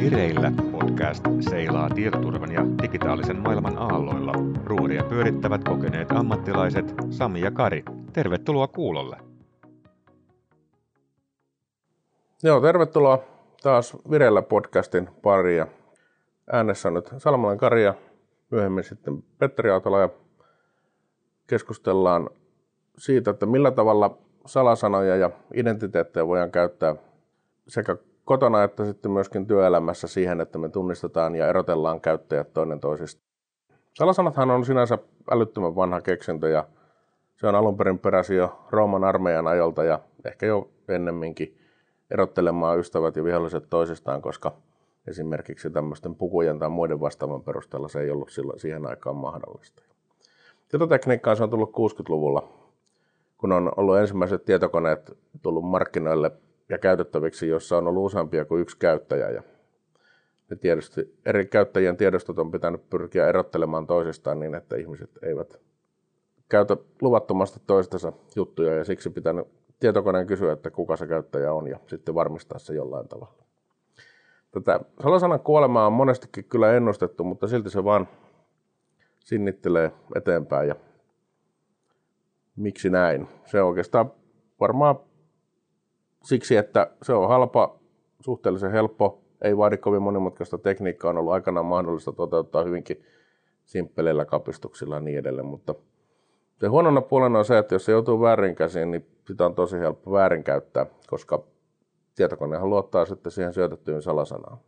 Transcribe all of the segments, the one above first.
Vireillä podcast seilaa tietoturvan ja digitaalisen maailman aalloilla. Ruuria pyörittävät kokeneet ammattilaiset Sami ja Kari. Tervetuloa kuulolle. Joo, tervetuloa taas Vireillä podcastin pariin. Äänessä on nyt Salmalan Kari ja myöhemmin sitten Petteri Autola ja keskustellaan siitä, että millä tavalla salasanoja ja identiteettejä voidaan käyttää sekä kotona että sitten myöskin työelämässä siihen, että me tunnistetaan ja erotellaan käyttäjät toinen toisista. Salasanathan on sinänsä älyttömän vanha keksintö ja se on alun perin peräisin jo Rooman armeijan ajolta ja ehkä jo ennemminkin erottelemaan ystävät ja viholliset toisistaan, koska esimerkiksi tämmöisten pukujen tai muiden vastaavan perusteella se ei ollut silloin siihen aikaan mahdollista. Tietotekniikkaan se on tullut 60-luvulla, kun on ollut ensimmäiset tietokoneet tullut markkinoille ja käytettäviksi, jossa on ollut useampia kuin yksi käyttäjä. Ja tietysti eri käyttäjien tiedostot on pitänyt pyrkiä erottelemaan toisistaan niin, että ihmiset eivät käytä luvattomasti toistensa juttuja ja siksi pitänyt tietokoneen kysyä, että kuka se käyttäjä on ja sitten varmistaa se jollain tavalla. Tätä salasanan kuolemaa on monestikin kyllä ennustettu, mutta silti se vaan sinnittelee eteenpäin. Ja miksi näin? Se on oikeastaan varmaan siksi, että se on halpa, suhteellisen helppo, ei vaadi kovin monimutkaista tekniikkaa, on ollut aikanaan mahdollista toteuttaa hyvinkin simppeleillä kapistuksilla ja niin edelleen, mutta se huonona puolena on se, että jos se joutuu väärinkäsiin, niin sitä on tosi helppo väärinkäyttää, koska tietokonehan luottaa sitten siihen syötettyyn salasanaan.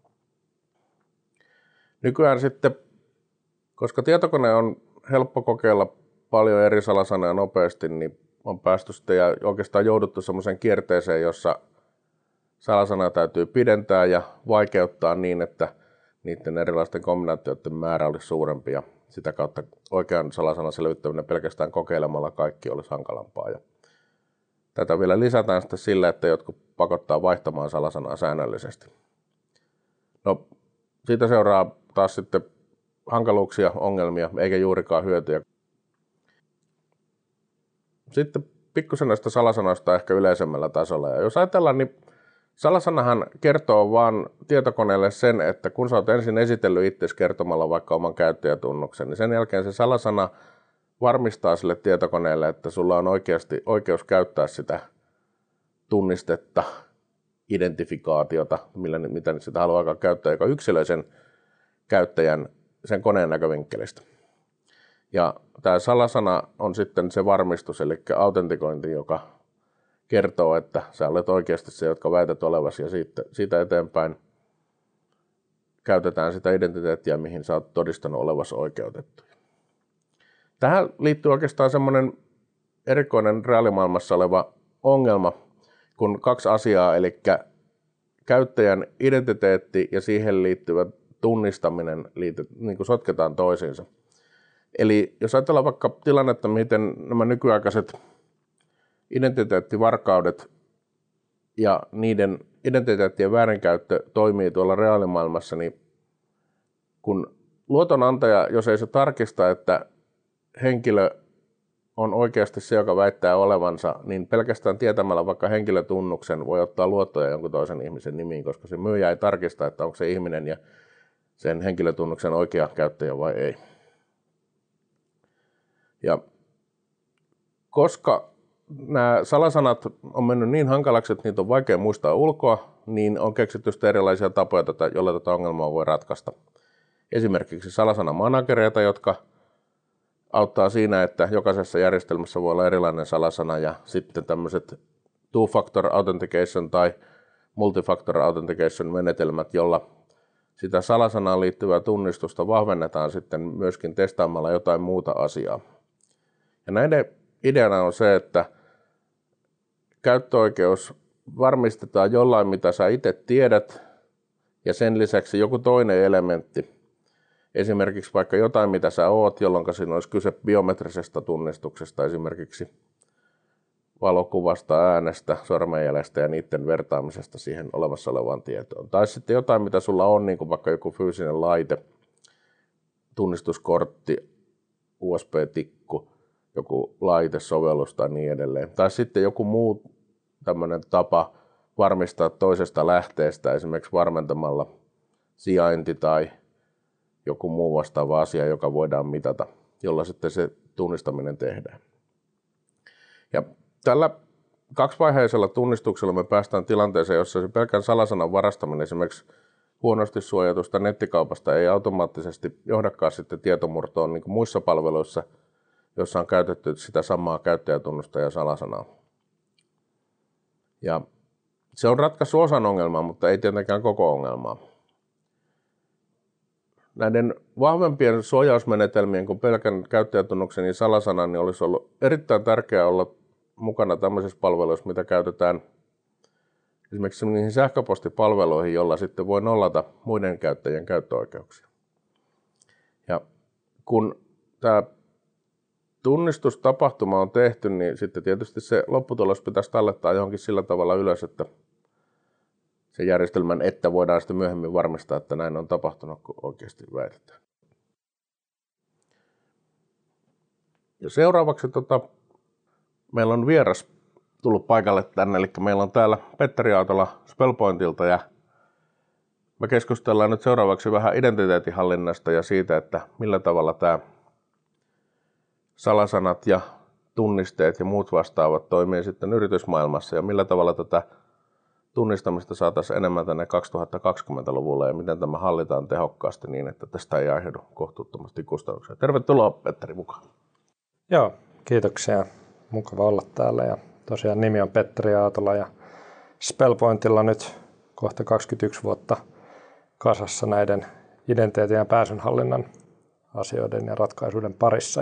Nykyään sitten, koska tietokone on helppo kokeilla paljon eri salasanoja nopeasti, niin on päästy sitten ja oikeastaan jouduttu semmoiseen kierteeseen, jossa salasana täytyy pidentää ja vaikeuttaa niin, että niiden erilaisten kombinaatioiden määrä olisi suurempi ja sitä kautta oikean salasanan selvittäminen pelkästään kokeilemalla kaikki olisi hankalampaa. Ja tätä vielä lisätään sitten sillä, että jotkut pakottaa vaihtamaan salasanaa säännöllisesti. No, siitä seuraa taas sitten hankaluuksia, ongelmia, eikä juurikaan hyötyjä. Sitten pikkusen näistä salasanoista ehkä yleisemmällä tasolla. Ja jos ajatellaan, niin salasanahan kertoo vaan tietokoneelle sen, että kun sä oot ensin esitellyt itsesi kertomalla vaikka oman käyttäjätunnuksen, niin sen jälkeen se salasana varmistaa sille tietokoneelle, että sulla on oikeasti oikeus käyttää sitä tunnistetta, identifikaatiota, mitä sitä haluaa käyttää, joka yksilöi sen käyttäjän sen koneen näkövinkkelistä. Ja tämä salasana on sitten se varmistus, eli autentikointi, joka kertoo, että sä olet oikeasti se, jotka väität olevasi, ja siitä eteenpäin käytetään sitä identiteettiä, mihin sä oot todistanut olevasi oikeutettu. Tähän liittyy oikeastaan semmoinen erikoinen reaalimaailmassa oleva ongelma, kun kaksi asiaa, eli käyttäjän identiteetti ja siihen liittyvä tunnistaminen niin kuin sotketaan toisiinsa. Eli jos ajatellaan vaikka tilannetta, miten nämä nykyaikaiset identiteettivarkaudet ja niiden identiteettien väärinkäyttö toimii tuolla reaalimaailmassa, niin kun luotonantaja, jos ei se tarkista, että henkilö on oikeasti se, joka väittää olevansa, niin pelkästään tietämällä vaikka henkilötunnuksen voi ottaa luottoja jonkun toisen ihmisen nimiin, koska se myyjä ei tarkista, että onko se ihminen ja sen henkilötunnuksen oikea käyttäjä vai ei. Ja koska nämä salasanat on mennyt niin hankalaksi, että niitä on vaikea muistaa ulkoa, niin on keksitty erilaisia tapoja, joilla tätä ongelmaa voi ratkaista. Esimerkiksi salasanamanagereita, jotka auttaa siinä, että jokaisessa järjestelmässä voi olla erilainen salasana ja sitten tämmöiset two-factor authentication tai multifactor authentication menetelmät, jolla sitä salasanaan liittyvää tunnistusta vahvennetaan sitten myöskin testaamalla jotain muuta asiaa. Ja näiden ideana on se, että käyttöoikeus varmistetaan jollain, mitä sä itse tiedät, ja sen lisäksi joku toinen elementti, esimerkiksi vaikka jotain, mitä sä oot, jolloin siinä olisi kyse biometrisestä tunnistuksesta, esimerkiksi valokuvasta, äänestä, sormenjäljestä ja niiden vertaamisesta siihen olemassa olevaan tietoon. Tai sitten jotain, mitä sulla on, niin kuin vaikka joku fyysinen laite, tunnistuskortti, USB-tikku, joku laite, sovellus tai niin edelleen. Tai sitten joku muu tämmöinen tapa varmistaa toisesta lähteestä, esimerkiksi varmentamalla sijainti tai joku muu vastaava asia, joka voidaan mitata, jolla sitten se tunnistaminen tehdään. Ja tällä kaksivaiheisella tunnistuksella me päästään tilanteeseen, jossa se pelkän salasanan varastaminen esimerkiksi huonosti suojatusta nettikaupasta ei automaattisesti johdakaan sitten tietomurtoon niin kuin muissa palveluissa, joissa on käytetty sitä samaa käyttäjätunnusta ja salasanaa. Ja se on ratkaisu osan ongelmaa, mutta ei tietenkään koko ongelmaa. Näiden vahvempien suojausmenetelmien kuin pelkän käyttäjätunnuksen ja salasanan niin olisi ollut erittäin tärkeää olla mukana tämmöisissä palveluissa, mitä käytetään esimerkiksi niihin sähköpostipalveluihin, jolla sitten voi nollata muiden käyttäjien käyttöoikeuksia. Ja kun tämä tunnistustapahtuma on tehty, niin sitten tietysti se lopputulos pitäisi tallettaa johonkin sillä tavalla ylös, että se järjestelmän, että voidaan sitten myöhemmin varmistaa, että näin on tapahtunut, kun oikeasti väitetään. Ja seuraavaksi meillä on vieras tullut paikalle tänne, eli meillä on täällä Petteri Aaltola Spellpointilta, ja me keskustellaan nyt seuraavaksi vähän identiteetinhallinnasta ja siitä, että millä tavalla tämä salasanat ja tunnisteet ja muut vastaavat toimii sitten yritysmaailmassa ja millä tavalla tätä tunnistamista saataisiin enemmän tänne 2020-luvulle ja miten tämä hallitaan tehokkaasti niin, että tästä ei aiheudu kohtuuttomasti kustannuksia. Tervetuloa Petteri mukaan. Joo, kiitoksia. Mukava olla täällä ja tosiaan nimi on Petteri Aaltola ja Spellpointilla nyt kohta 21 vuotta kasassa näiden identiteetin ja pääsynhallinnan asioiden ja ratkaisuiden parissa.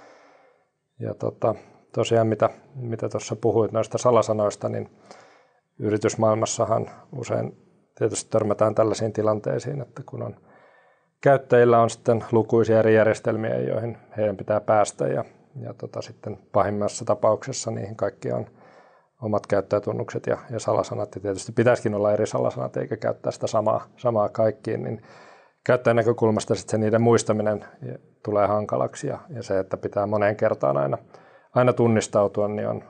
Ja tosiaan mitä tuossa puhuit noista salasanoista, niin yritysmaailmassahan usein tietysti törmätään tällaisiin tilanteisiin, että kun käyttäjillä on sitten lukuisia eri järjestelmiä, joihin heidän pitää päästä ja sitten pahimmassa tapauksessa niihin kaikki on omat käyttäjätunnukset ja salasanat ja tietysti pitäisikin olla eri salasanat eikä käyttää sitä samaa kaikkiin, niin käyttäjän näkökulmasta sitten se niiden muistaminen tulee hankalaksi ja se, että pitää moneen kertaan aina tunnistautua, niin on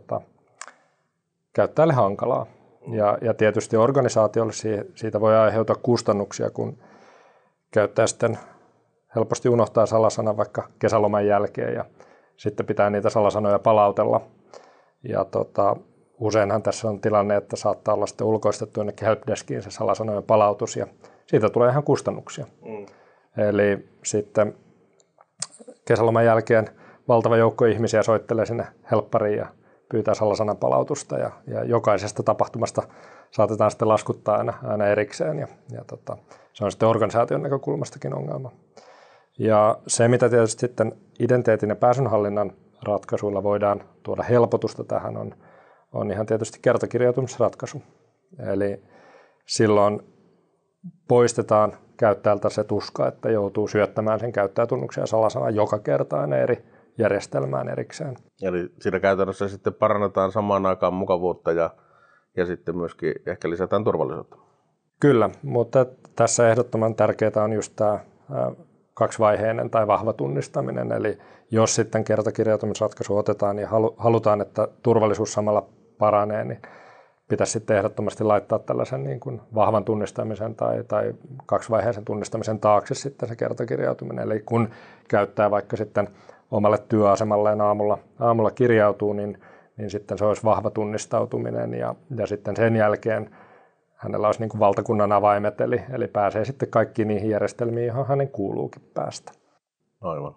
käyttäjälle hankalaa. Ja tietysti organisaatiolle siitä voi aiheutua kustannuksia, kun käyttäjä sitten helposti unohtaa salasanan vaikka kesäloman jälkeen ja sitten pitää niitä salasanoja palautella. Ja useinhan tässä on tilanne, että saattaa olla sitten ulkoistettu jonnekin helpdeskiin se salasanojen palautus ja siitä tulee ihan kustannuksia. Eli sitten kesäloman jälkeen valtava joukko ihmisiä soittelee sinne helppariin ja pyytää salasanan palautusta ja jokaisesta tapahtumasta saatetaan sitten laskuttaa aina erikseen ja se on sitten organisaation näkökulmastakin ongelma. Ja se, mitä tietysti sitten identiteetin ja pääsynhallinnan ratkaisuilla voidaan tuoda helpotusta tähän on ihan tietysti kertakirjautumisratkaisu. Eli silloin poistetaan käyttäjältä se tuska, että joutuu syöttämään sen käyttäjätunnuksen ja salasanan joka kerta aina eri järjestelmään erikseen. Eli siinä käytännössä sitten parannetaan samaan aikaan mukavuutta ja sitten myöskin ehkä lisätään turvallisuutta. Kyllä, mutta tässä ehdottoman tärkeää on just tämä kaksivaiheinen tai vahva tunnistaminen. Eli jos sitten kertakirjautumisratkaisu otetaan ja halutaan, että turvallisuus samalla paranee, niin pitäisi sitten ehdottomasti laittaa tällaisen niin kuin vahvan tunnistamisen tai kaksivaiheisen tunnistamisen taakse sitten se kertakirjautuminen. Eli kun käyttää vaikka sitten omalle työasemalleen aamulla kirjautuu, niin sitten se olisi vahva tunnistautuminen ja sitten sen jälkeen hänellä olisi niin kuin valtakunnan avaimet, eli pääsee sitten kaikkiin niihin järjestelmiin, johon hänen kuuluukin päästä. Aivan.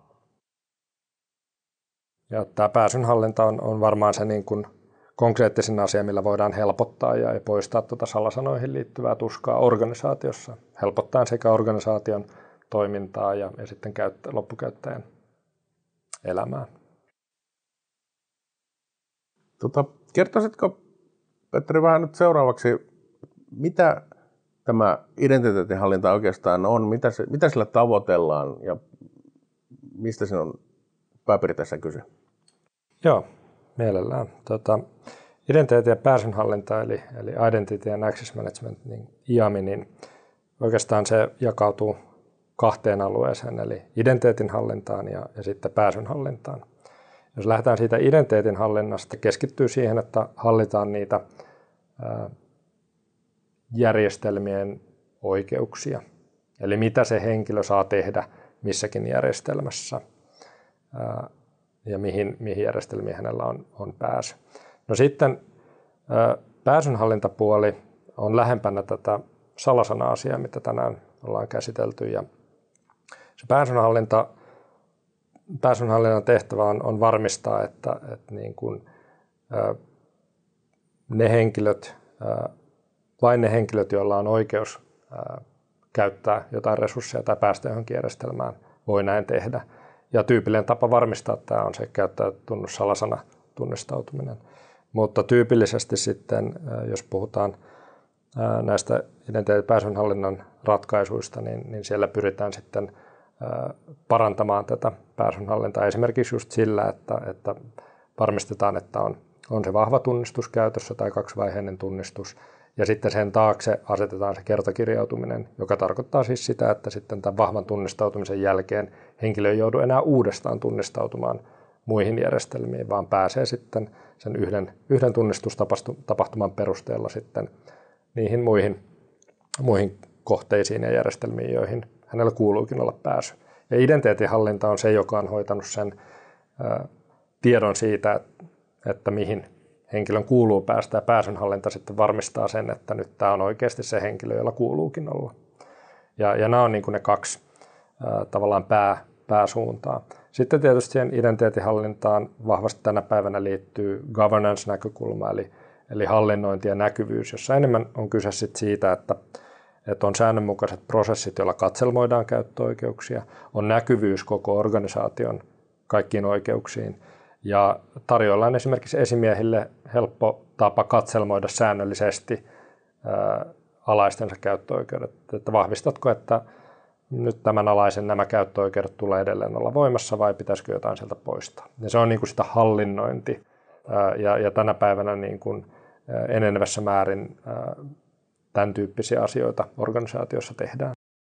Ja tämä pääsynhallinta on varmaan se niin kuin konkreettisin asia, millä voidaan helpottaa ja poistaa tuota salasanoihin liittyvää tuskaa organisaatiossa, helpottaen sekä organisaation toimintaa ja sitten loppukäyttäjän elämää. Kertoisitko, Petteri, vähän nyt seuraavaksi, mitä tämä identiteetinhallinta oikeastaan on, mitä sillä tavoitellaan ja mistä se on pääpiirteessä kyse? Joo, mielellään. Identiteetin ja pääsynhallinta eli Identity and Access Management, niin IAM, niin oikeastaan se jakautuu kahteen alueeseen, eli identiteetin hallintaan ja sitten pääsyn hallintaan. Jos lähdetään siitä identiteetin hallinnasta, keskittyy siihen, että hallitaan niitä järjestelmien oikeuksia. Eli mitä se henkilö saa tehdä missäkin järjestelmässä ja mihin järjestelmiin hänellä on pääsy. No sitten pääsynhallintapuoli on lähempänä tätä salasana-asiaa, mitä tänään ollaan käsitelty. Ja se pääsynhallinnan tehtävä on varmistaa, että niin kuin, vain ne henkilöt, joilla on oikeus käyttää jotain resursseja tai päästä johonkin järjestelmään, voi näin tehdä. Ja tyypillinen tapa varmistaa tämä on se käyttäjätunnussalasana tunnistautuminen. Mutta tyypillisesti sitten, jos puhutaan näistä identiteettipääsynhallinnan ratkaisuista, niin siellä pyritään sitten parantamaan tätä pääsynhallintaa esimerkiksi just sillä, että varmistetaan, että on se vahva tunnistus käytössä tai kaksivaiheinen tunnistus, ja sitten sen taakse asetetaan se kertakirjautuminen, joka tarkoittaa siis sitä, että sitten tämän vahvan tunnistautumisen jälkeen henkilö ei joudu enää uudestaan tunnistautumaan muihin järjestelmiin, vaan pääsee sitten sen yhden tunnistustapahtuman perusteella sitten niihin muihin kohteisiin ja järjestelmiin, joihin hänellä kuuluukin olla pääsy. Ja identiteetinhallinta on se, joka on hoitanut sen tiedon siitä, että mihin henkilön kuuluu päästä, ja pääsynhallinta sitten varmistaa sen, että nyt tämä on oikeasti se henkilö, jolla kuuluukin olla. Ja nämä on niin kuin ne kaksi tavallaan pääsuuntaa. Sitten tietysti siihen identiteetinhallintaan vahvasti tänä päivänä liittyy governance-näkökulma, eli hallinnointi ja näkyvyys, jossa enemmän on kyse siitä, että on säännönmukaiset prosessit, joilla katselmoidaan käyttöoikeuksia, on näkyvyys koko organisaation kaikkiin oikeuksiin, ja tarjoillaan esimerkiksi esimiehille helppo tapa katselmoida säännöllisesti alaistensa käyttöoikeudet. Että vahvistatko, että nyt tämän alaisen nämä käyttöoikeudet tulee edelleen olla voimassa vai pitäisikö jotain sieltä poistaa. Ja se on niin kuin sitä hallinnointi ja tänä päivänä niin kuin enenevässä määrin tämän tyyppisiä asioita organisaatiossa tehdään.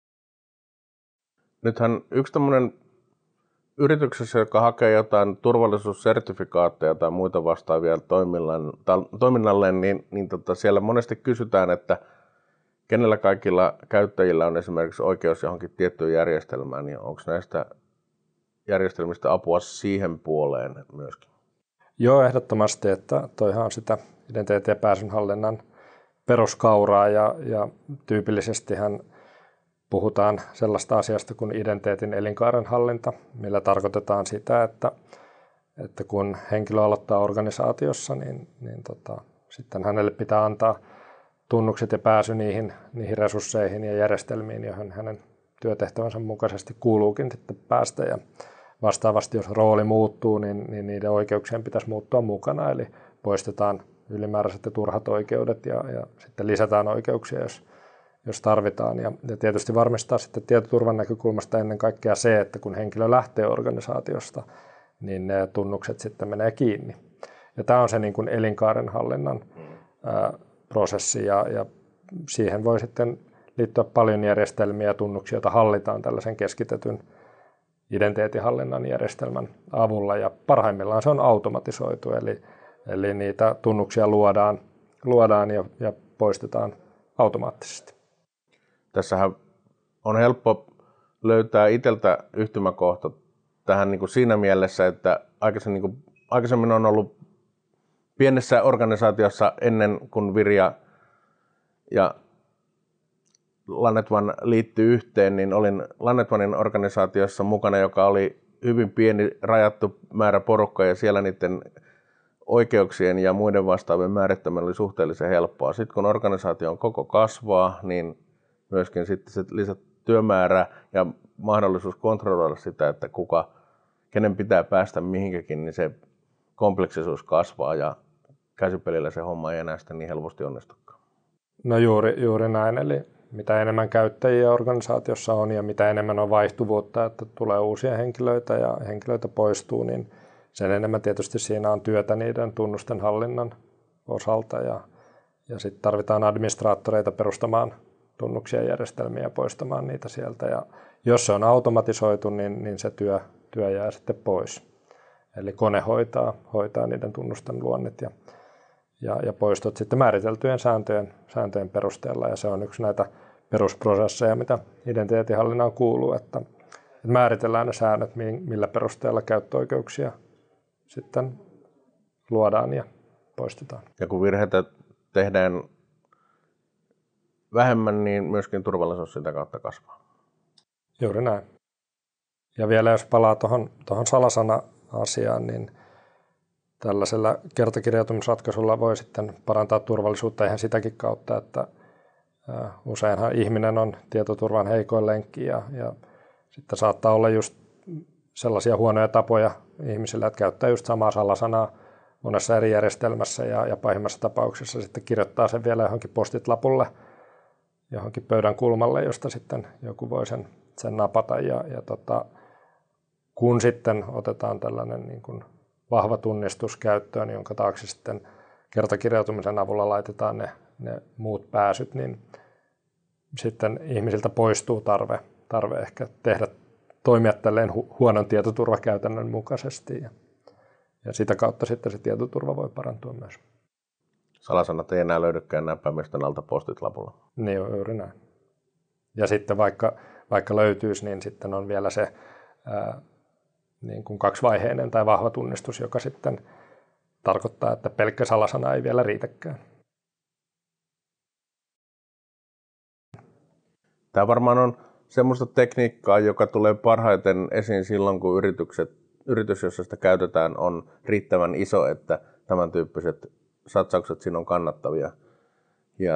Nythän yksi tämmöinen yrityksessä, joka hakee jotain turvallisuussertifikaatteja tai muita vastaavia toiminnalleen, niin siellä monesti kysytään, että kenellä kaikilla käyttäjillä on esimerkiksi oikeus johonkin tiettyyn järjestelmään, niin onko näistä järjestelmistä apua siihen puoleen myöskin? Joo, ehdottomasti, että toihan on sitä identiteetin ja pääsynhallinnan peruskauraa ja tyypillisestihän puhutaan sellaista asiasta kuin identiteetin elinkaaren hallinta, millä tarkoitetaan sitä, että kun henkilö aloittaa organisaatiossa, niin sitten hänelle pitää antaa tunnukset ja pääsy niihin resursseihin ja järjestelmiin, joihin hänen työtehtävänsä mukaisesti kuuluukin sitten päästä. Ja vastaavasti, jos rooli muuttuu, niin niiden oikeuksien pitäisi muuttua mukana, eli poistetaan ylimääräiset ja turhat oikeudet ja sitten lisätään oikeuksia, jos tarvitaan. Ja tietysti varmistaa sitten tietoturvan näkökulmasta ennen kaikkea se, että kun henkilö lähtee organisaatiosta, niin ne tunnukset sitten menee kiinni. Ja tämä on se niin kuin elinkaaren hallinnan prosessi ja siihen voi sitten liittyä paljon järjestelmiä ja tunnuksia, joita hallitaan tällaisen keskitetyn identiteetinhallinnan järjestelmän avulla. Ja parhaimmillaan se on automatisoitu, eli niitä tunnuksia luodaan ja poistetaan automaattisesti. Tässähän on helppo löytää itseltä yhtymäkohta tähän niin kuin siinä mielessä, että aikaisemmin on ollut pienessä organisaatiossa ennen kuin Virja ja Lanet1 liittyi yhteen, niin olin Lanet1in organisaatiossa mukana, joka oli hyvin pieni rajattu määrä porukkaa ja siellä niiden oikeuksien ja muiden vastaavien määrittäminen oli suhteellisen helppoa. Sitten kun organisaation koko kasvaa, niin myöskin sitten se lisätyömäärä ja mahdollisuus kontrolloida sitä, että kenen pitää päästä mihinkäkin, niin se kompleksisuus kasvaa ja käsipelillä se homma ei enää sitten niin helposti onnistukaan. No juuri näin, eli mitä enemmän käyttäjiä organisaatiossa on ja mitä enemmän on vaihtuvuutta, että tulee uusia henkilöitä ja henkilöitä poistuu, niin sen enemmän tietysti siinä on työtä niiden tunnusten hallinnan osalta ja sitten tarvitaan administraattoreita perustamaan tunnuksia järjestelmiä ja poistamaan niitä sieltä. Ja jos se on automatisoitu, niin se työ jää sitten pois. Eli kone hoitaa niiden tunnusten luonnit ja poistot sitten määriteltyjen sääntöjen perusteella. Ja se on yksi näitä perusprosesseja, mitä identiteetinhallinnan kuuluu, että määritellään ne säännöt, millä perusteella käyttöoikeuksia sitten luodaan ja poistetaan. Ja kun virheitä tehdään vähemmän, niin myöskin turvallisuus sitä kautta kasvaa. Juuri näin. Ja vielä jos palaa tuohon salasana-asiaan, niin tällaisella kertakirjautumisratkaisulla voi sitten parantaa turvallisuutta ihan sitäkin kautta, että useinhan ihminen on tietoturvan heikoin lenkki ja sitten saattaa olla just sellaisia huonoja tapoja ihmisillä, että käyttää just samaa salasanaa monessa eri järjestelmässä ja pahimmassa tapauksessa sitten kirjoittaa sen vielä johonkin postit-lapulle, johonkin pöydän kulmalle, josta sitten joku voi sen napata. Kun sitten otetaan tällainen niin kuin vahva tunnistus käyttöön, jonka taakse sitten kertakirjautumisen avulla laitetaan ne muut pääsyt, niin sitten ihmisiltä poistuu tarve ehkä toimia tälleen huonon tietoturvakäytännön mukaisesti. Ja sitä kautta sitten se tietoturva voi parantua myös. Salasanat ei enää löydykään näppäimistön alta postit-lapulla. Niin on juuri näin. Ja sitten vaikka löytyisi, niin sitten on vielä se niin kuin kaksivaiheinen tai vahva tunnistus, joka sitten tarkoittaa, että pelkkä salasana ei vielä riitäkään. Tämä varmaan on semmoista tekniikkaa, joka tulee parhaiten esiin silloin, kun yritys, jossa sitä käytetään, on riittävän iso, että tämän tyyppiset satsaukset siinä on kannattavia. Ja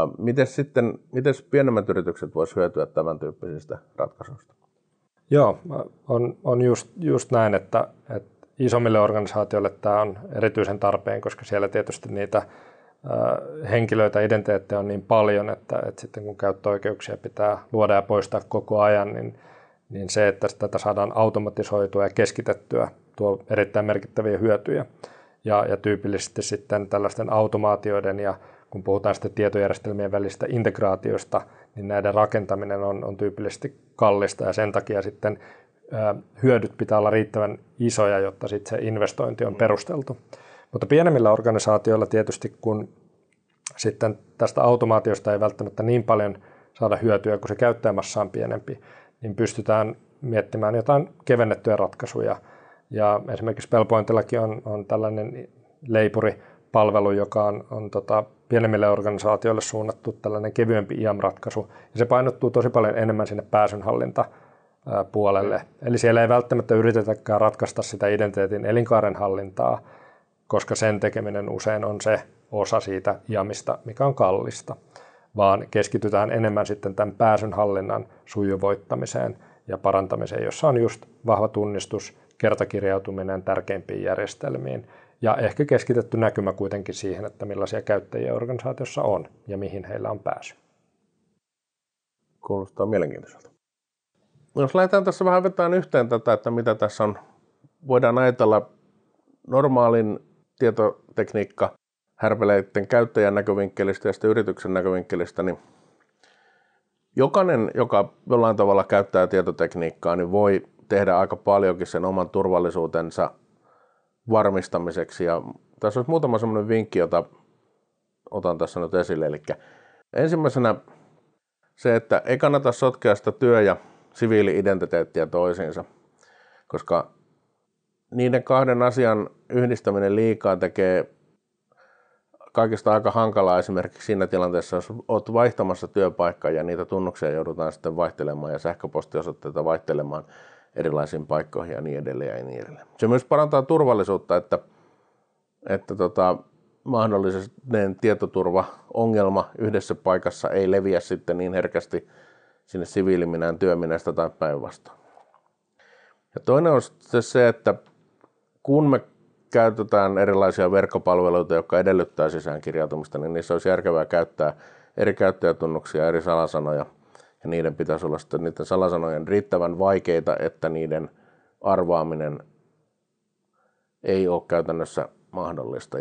miten pienemmät yritykset voisivat hyötyä tämän tyyppisistä ratkaisuista? Joo, on just näin, että isommille organisaatioille tämä on erityisen tarpeen, koska siellä tietysti niitä henkilöitä, identiteettejä on niin paljon, että sitten kun käyttöoikeuksia pitää luoda ja poistaa koko ajan, niin se, että tätä saadaan automatisoitua ja keskitettyä, tuo erittäin merkittäviä hyötyjä. Ja tyypillisesti sitten tällaisten automaatioiden ja kun puhutaan sitten tietojärjestelmien välisistä integraatioista, niin näiden rakentaminen on tyypillisesti kallista ja sen takia sitten hyödyt pitää olla riittävän isoja, jotta sitten se investointi on perusteltu. Mutta pienemmillä organisaatioilla tietysti, kun sitten tästä automaatiosta ei välttämättä niin paljon saada hyötyä, kun se käyttäjämassa on pienempi, niin pystytään miettimään jotain kevennettyjä ratkaisuja. Ja esimerkiksi Spellpointillakin on tällainen leipuripalvelu, joka on pienemmille organisaatioille suunnattu tällainen kevyempi IAM-ratkaisu. Ja se painottuu tosi paljon enemmän sinne pääsynhallintapuolelle. Eli siellä ei välttämättä yritetäkään ratkaista sitä identiteetin elinkaaren hallintaa, koska sen tekeminen usein on se osa siitä IAMista, mikä on kallista, vaan keskitytään enemmän sitten tämän pääsynhallinnan sujuvoittamiseen ja parantamiseen, jossa on just vahva tunnistus, kertakirjautuminen tärkeimpiin järjestelmiin ja ehkä keskitetty näkymä kuitenkin siihen, että millaisia käyttäjiä organisaatiossa on ja mihin heillä on pääsy. Kuulostaa mielenkiintoiselta. Jos lähdetään tässä vähän vetämään yhteen tätä, että mitä tässä on, voidaan ajatella normaalin tietotekniikka härveleiden käyttäjän näkövinkkelistä ja sitten yrityksen näkövinkkelistä, niin jokainen, joka jollain tavalla käyttää tietotekniikkaa, niin voi tehdä aika paljonkin sen oman turvallisuutensa varmistamiseksi. Ja tässä olisi muutama semmoinen vinkki, jota otan tässä nyt esille. Eli ensimmäisenä se, että ei kannata sotkea sitä työ- ja siviili-identiteettiä toisiinsa, koska niiden kahden asian yhdistäminen liikaa tekee kaikista aika hankalaa esimerkiksi siinä tilanteessa, jos olet vaihtamassa työpaikkaa ja niitä tunnuksia joudutaan sitten vaihtelemaan ja sähköpostiosoitteita vaihtelemaan erilaisiin paikkoihin ja niin edelleen ja niin edelleen. Se myös parantaa turvallisuutta, että mahdollisesti tietoturvaongelma yhdessä paikassa ei leviä sitten niin herkästi sinne siviiliminään, työminästä tai päinvastoin. Ja toinen on sitten se, että kun me käytetään erilaisia verkkopalveluita, jotka edellyttää sisäänkirjautumista, niin niissä olisi järkevää käyttää eri käyttäjätunnuksia, eri salasanoja, ja niiden pitäisi olla sitten niiden salasanojen riittävän vaikeita, että niiden arvaaminen ei ole käytännössä mahdollista.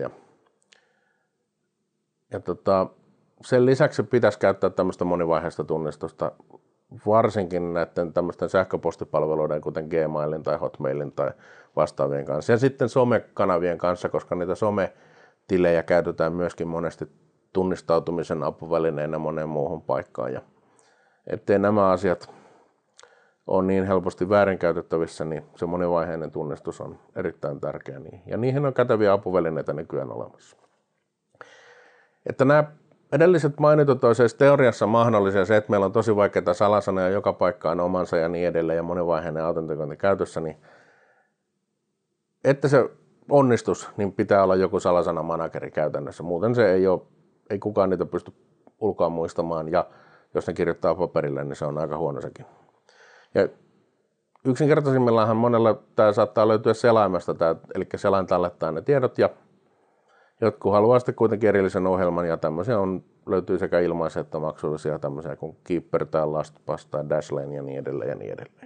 Sen lisäksi pitäisi käyttää tämmöistä monivaiheista tunnistusta, varsinkin näiden tämmöisten sähköpostipalveluiden, kuten Gmailin tai Hotmailin tai vastaavien kanssa. Ja sitten somekanavien kanssa, koska niitä sometilejä käytetään myöskin monesti tunnistautumisen apuvälineenä moneen muuhun paikkaan. Ja ettei nämä asiat ole niin helposti väärinkäytettävissä, niin se monivaiheinen tunnistus on erittäin tärkeä. Ja niihin on käteviä apuvälineitä nykyään olemassa. Että nämä edelliset mainitut on siis teoriassa mahdollisia, se, että meillä on tosi vaikeita salasanoja, joka paikkaan omansa ja niin edelleen, ja monivaiheinen autentikointi käytössä, niin että se onnistus, niin pitää olla joku salasanamanageri käytännössä. Muuten se ei kukaan niitä pysty ulkoa muistamaan, ja jos ne kirjoittaa paperille, niin se on aika huono sekin. Ja yksinkertaisimmillaan monella tämä saattaa löytyä selaimesta, eli selain tallettaa ne tiedot, ja jotkut haluaa sitten kuitenkin erillisen ohjelman, ja tämmöisiä löytyy sekä ilmaisia että maksullisia, tämmöisiä kuin Keeper tai LastPass tai Dashlane ja niin edelleen ja niin edelleen.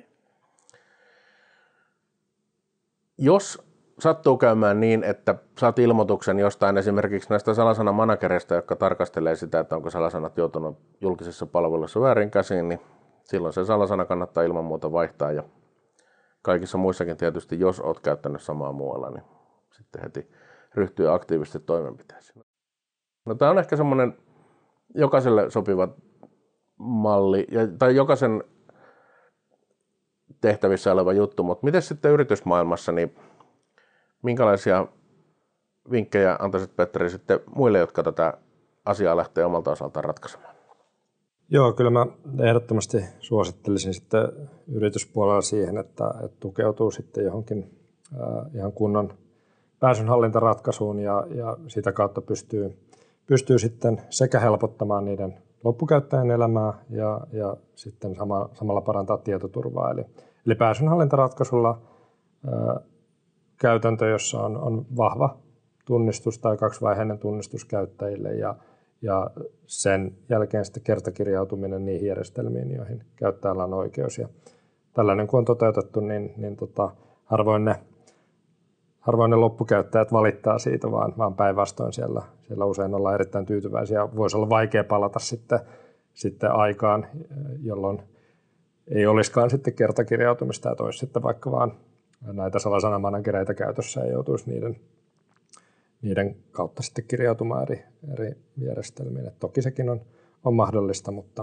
Jos sattuu käymään niin, että saat ilmoituksen jostain esimerkiksi näistä salasanamanagereista, jotka tarkastelee sitä, että onko salasanat joutunut julkisessa palvelussa väärin käsiin, niin silloin se salasana kannattaa ilman muuta vaihtaa. Ja kaikissa muissakin tietysti, jos olet käyttänyt samaa muualla, niin sitten heti ryhtyy aktiivisesti toimenpiteisiin. No, tämä on ehkä semmoinen jokaiselle sopiva malli, tai jokaisen tehtävissä oleva juttu, mutta miten sitten yritysmaailmassa, niin minkälaisia vinkkejä antaisit, Petteri, sitten muille, jotka tätä asiaa lähtee omalta osaltaan ratkaisemaan? Joo, kyllä mä ehdottomasti suosittelisin sitten yrityspuolella siihen, että tukeutuu sitten johonkin ihan kunnon pääsynhallintaratkaisuun ja sitä kautta pystyy sitten sekä helpottamaan niiden loppukäyttäjän elämää ja sitten samalla parantaa tietoturvaa. Eli pääsynhallintaratkaisulla käytäntö, jossa on vahva tunnistus tai kaksivaiheinen tunnistus käyttäjille ja sen jälkeen sitten kertakirjautuminen niihin järjestelmiin, joihin käyttäjällä on oikeus. Ja tällainen kun on toteutettu, niin harvoin ne loppukäyttäjät valittaa siitä, vaan päinvastoin siellä usein ollaan erittäin tyytyväisiä. Voisi olla vaikea palata sitten aikaan, jolloin ei olisikaan sitten kertakirjautumista ja toisi sitten vaikka vaan näitä salasanamanagereita käytössä ja joutuisi niiden kautta sitten kirjautumaan eri järjestelmiin. Et toki sekin on mahdollista, mutta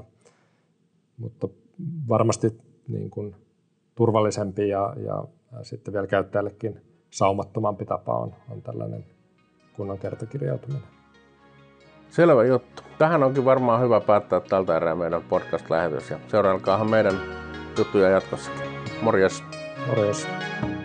varmasti niin kuin turvallisempi ja sitten vielä käyttäjällekin saumattomampi tapa on tällainen kunnon kertakirjautuminen. Selvä juttu. Tähän onkin varmaan hyvä päättää tältä erää meidän podcast-lähetys ja seurailkaahan meidän juttuja jatkossakin. Morjes! Morjes!